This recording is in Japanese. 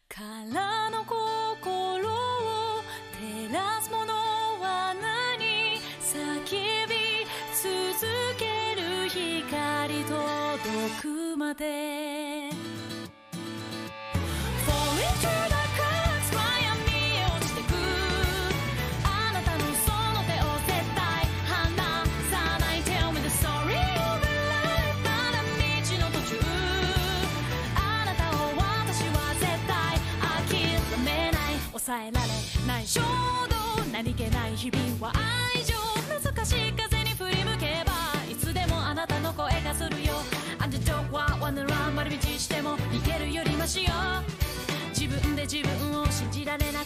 空の心を照らすものは何、叫び続ける光届くまで Fall into the cracks 暗闇へ落ちてく、あなたのその手を絶対離さない。 Tell me the story of your life まだ道の途中、あなたを私は絶対諦めない。抑えられない衝動、何気ない日々は愛情、懐かしい風に振り向けばいつでもあなたの声がするよ。アンダードッグはワンダーラン、丸道しても逃げるよりマシよ。自分で自分を信じられない